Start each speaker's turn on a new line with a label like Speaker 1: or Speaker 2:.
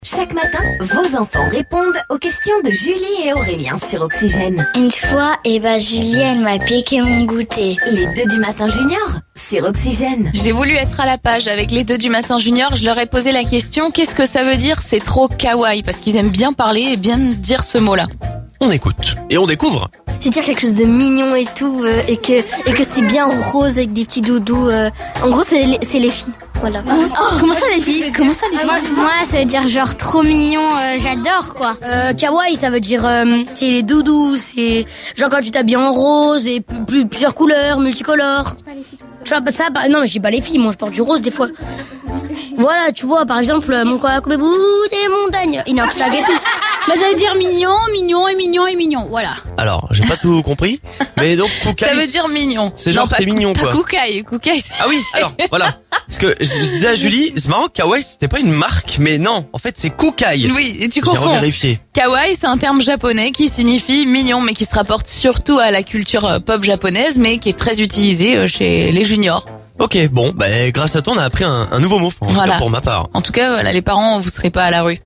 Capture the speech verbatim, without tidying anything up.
Speaker 1: Chaque matin, vos enfants répondent aux questions de Julie et Aurélien sur Oxygène.
Speaker 2: Une fois, eh ben, Julie, elle m'a piqué mon goûter.
Speaker 1: Les deux du matin junior sur Oxygène.
Speaker 3: J'ai voulu être à la page avec les deux du matin junior. Je leur ai posé la question, qu'est-ce que ça veut dire c'est trop kawaii? Parce qu'ils aiment bien parler et bien dire ce mot-là.
Speaker 4: On écoute et on découvre.
Speaker 5: C'est dire quelque chose de mignon et tout, euh, et que et que c'est bien rose avec des petits doudous. Euh. En gros, c'est les, c'est les filles. Voilà.
Speaker 2: Oh, comment ça les filles Comment ça les filles
Speaker 5: moi, moi, ça veut dire genre trop mignon, euh, j'adore quoi. Euh, kawaii, ça veut dire euh, c'est les doudous, c'est genre quand tu t'habilles en rose et plus, plus- plusieurs couleurs, multicolores. Tu vois pas ça bah, non mais je dis pas les filles, moi je porte du rose des fois. Voilà, tu vois par exemple mon coin bout des montagnes, Inoxtag et tout.
Speaker 6: Bah ça veut dire mignon, mignon et mignon et mignon, voilà.
Speaker 4: Alors, j'ai pas tout compris, mais donc Koukaï.
Speaker 3: Ça veut dire mignon.
Speaker 4: C'est genre
Speaker 3: Non, pas
Speaker 4: c'est
Speaker 3: cou-
Speaker 4: mignon
Speaker 3: pas
Speaker 4: quoi.
Speaker 3: Koukaï, Koukaï, c'est-
Speaker 4: Ah oui, alors voilà. Parce que je, je disais à Julie, c'est marrant, Kawaii c'était pas une marque, mais non, en fait c'est Koukaï.
Speaker 3: Oui, et tu
Speaker 4: J'ai
Speaker 3: confonds.
Speaker 4: revérifié.
Speaker 3: Kawaii, c'est un terme japonais qui signifie mignon, mais qui se rapporte surtout à la culture euh, pop japonaise, mais qui est très utilisé euh, chez les juniors.
Speaker 4: Ok, bon, bah grâce à toi on a appris un, un nouveau mot, en tout
Speaker 3: Voilà.
Speaker 4: cas pour ma part.
Speaker 3: En tout cas, voilà, les parents, vous serez pas à la rue.